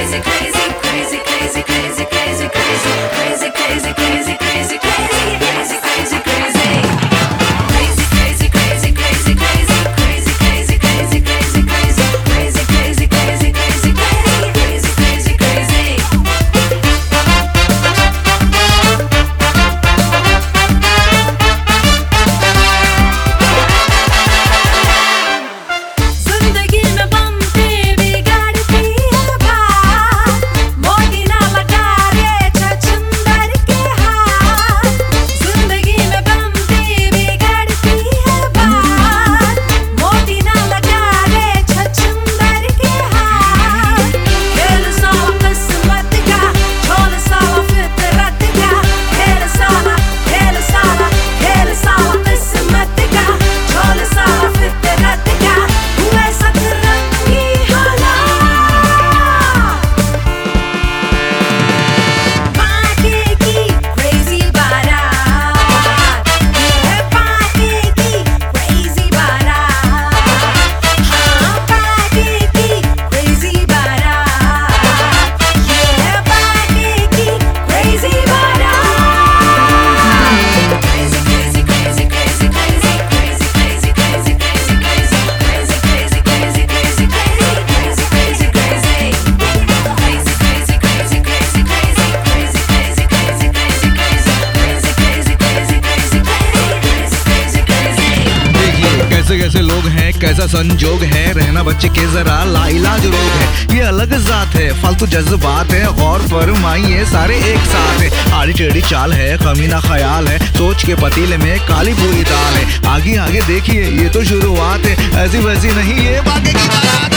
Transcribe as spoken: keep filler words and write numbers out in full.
कैसे कैसे लोग हैं, कैसा संजोग है, रहना बच्चे के जरा लाइलाज रोग है। ये अलग जात है, फालतू जज्बात है, गौर फरमाइए सारे एक साथ है। आड़ी टेढ़ी चाल है, कमीना ख्याल है, सोच के पतीले में काली पूरी दाल है। आगे आगे देखिए ये तो शुरुआत है, ऐसी वैसी नहीं ये बाकी की बात।